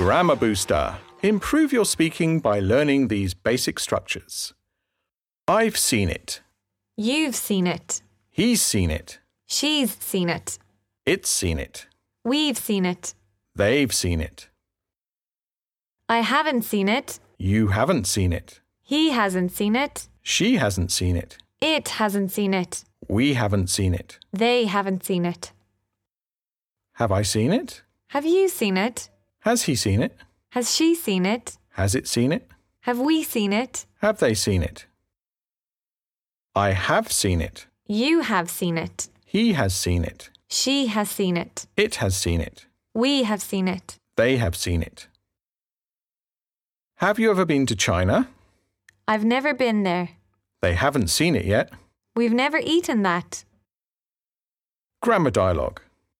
Grammar Booster. Improve your speaking by learning these basic structures. I've seen it. You've seen it. He's seen it. She's seen it. It's seen it. We've seen it. They've seen it. I haven't seen it. You haven't seen it. He hasn't seen it. She hasn't seen it. It hasn't seen it. We haven't seen it. They haven't seen it. Have I seen it? Have you seen it? Has he seen it? Has she seen it? Has it seen it? Have we seen it? Have they seen it? I have seen it. You have seen it. He has seen it. She has seen it. It has seen it. We have seen it. They have seen it. Have you ever been to China? I've never been there. They haven't seen it yet. We've never eaten that. Grammar dialogue.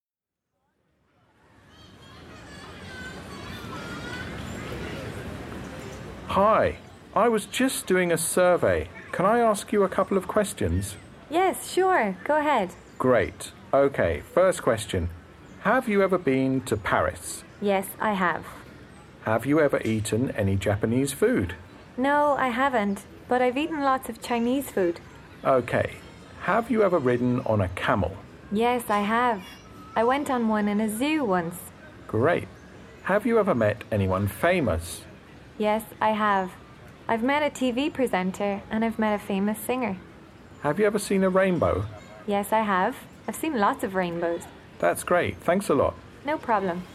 Hi, I was just doing a survey. Can I ask you a couple of questions? Yes, sure. Go ahead. Great. Okay, first question. Have you ever been to Paris? Yes, I have. Have you ever eaten any Japanese food? No, I haven't, but I've eaten lots of Chinese food. Okay. Have you ever ridden on a camel? Yes, I have. I went on one in a zoo once. Great. Have you ever met anyone famous? Yes, I have. I've met a TV presenter and I've met a famous singer. Have you ever seen a rainbow? Yes, I have. I've seen lots of rainbows. That's great. Thanks a lot. No problem.